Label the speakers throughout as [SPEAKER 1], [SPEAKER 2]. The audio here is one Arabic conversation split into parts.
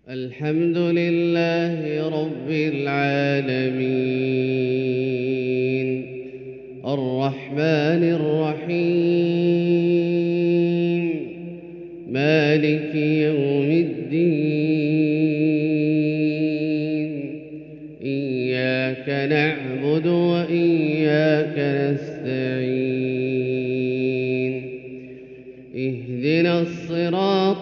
[SPEAKER 1] الحمد لله رب العالمين الرحمن الرحيم مالك يوم الدين إياك نعبد وإياك نستعين اهدنا الصراط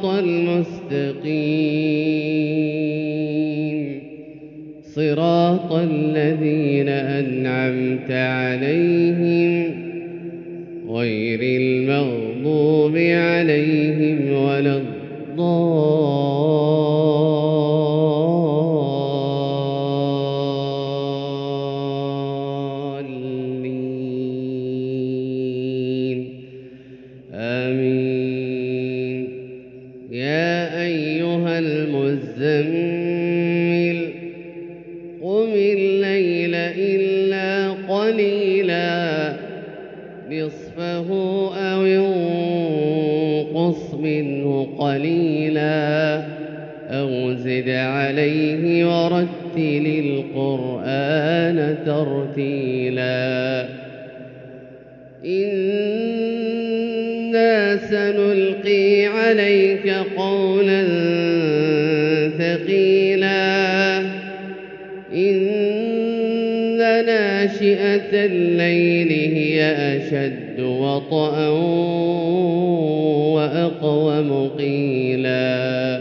[SPEAKER 1] المستقيم صراط الذين أنعمت عليهم غير المغضوب عليهم ولا الضالين آمين. يا أيها المزمل قم الليل إلا قليلا نصفه أو انقص منه قليلا أو زد عليه ورتل القرآن ترتيلا إنا سنلقي عليك قولا ثقيلا إن ناشئة الليل هي أشد وطئا وأقوم قيلا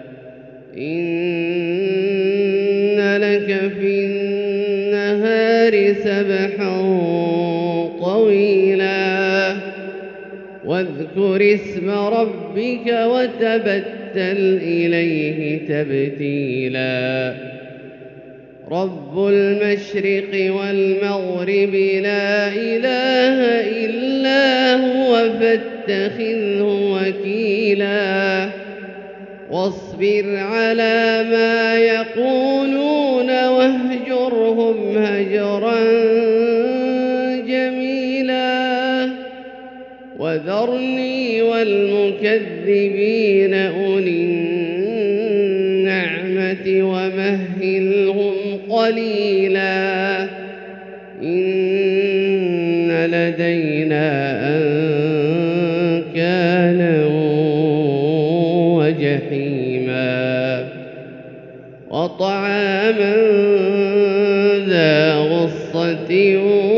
[SPEAKER 1] إن لك في النهار سبحا طويلا واذكر اسم ربك وتبتل إليه تبتيلا رب المشرق والمغرب لا إله إلا هو فاتخذه وكيلا واصبر على ما يقولون واهجرهم هجرا جميلا وذرني والمكذبين أولي النعمة ومهلهم قليلا إن لدينا أنكالا وجحيما وطعاما ذا غصة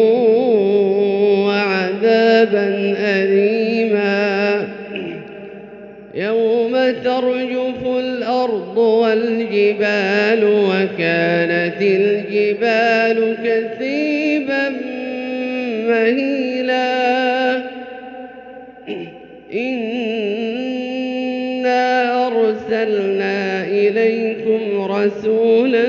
[SPEAKER 1] وعذابا أليما يوم ترجف الأرض والجبال وكانت الجبال كثيبا مهيلا إنا أرسلنا إليكم رسولا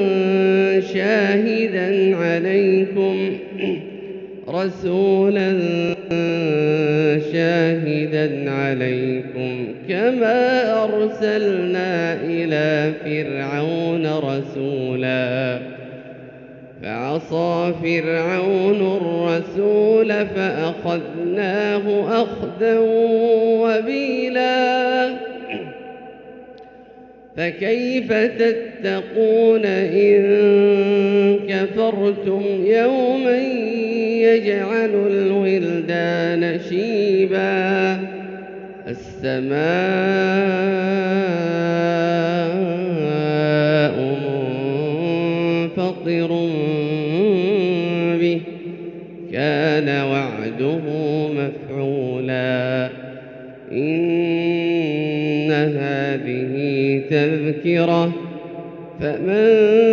[SPEAKER 1] شاهدا عليكم كما أرسلنا إلى فرعون رسولا فعصى فرعون الرسول فأخذناه أخذا وبيلا فكيف تتقون إن كفرتم يوما يجعل الولدان شيبا السماء منفطر به كان وعده مفعولا إن هذه تذكرة فمن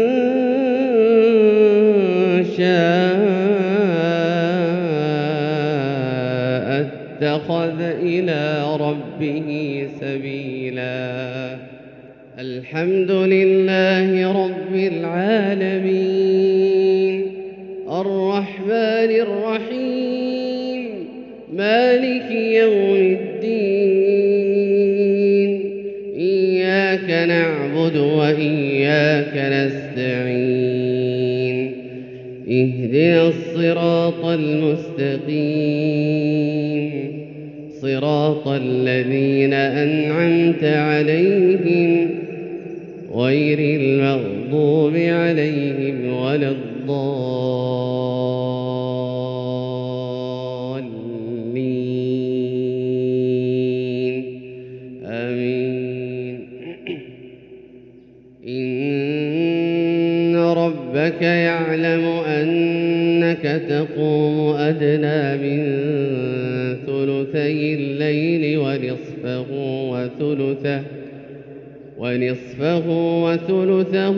[SPEAKER 1] شاء اتخذ إلى ربه سبيلا. الحمد لله رب العالمين الرحمن الرحيم مالك يوم الدين إياك نعبد وإياك نستعين اهدنا الصراط المستقيم صراط الذين أنعمت عليهم غير المغضوب عليهم ولا الضالين آمين. إن ربك يعلم أنك تقوم أدنى من ثلثي الليل ونصفه وثلثه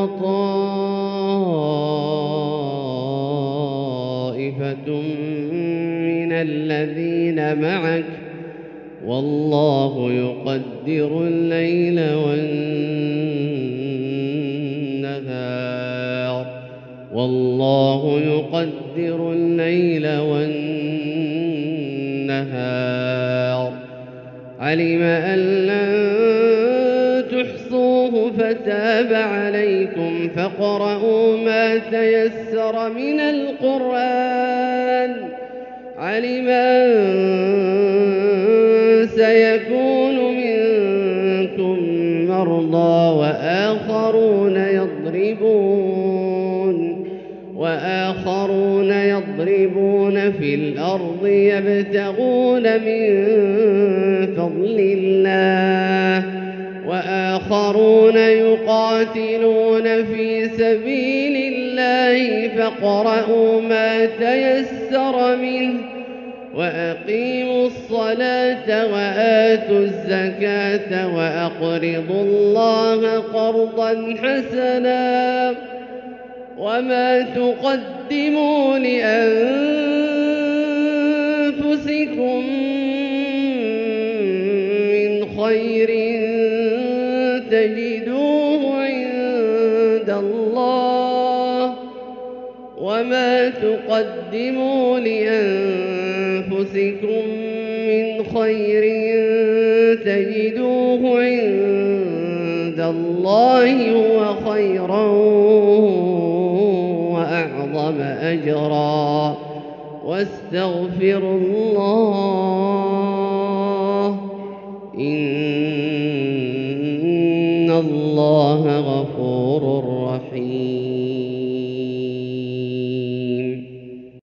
[SPEAKER 1] وطائفة من الذين معك والله يقدر الليل والنهار علم أن لن تحصوه فتاب عليكم فاقرؤوا ما تيسر من القرآن علم أن سيكون منكم مرضى وآخرون يضربون في الأرض يبتغون من فضل الله وآخرون يقاتلون في سبيل الله فاقرؤوا ما تيسر منه وأقيموا الصلاة وآتوا الزكاة وأقرضوا الله قرضا حسنا وما تقدموا لأنفسكم من خير تجدوه عند الله هو خيرا وأعظم أجرا واستغفروا الله إن الله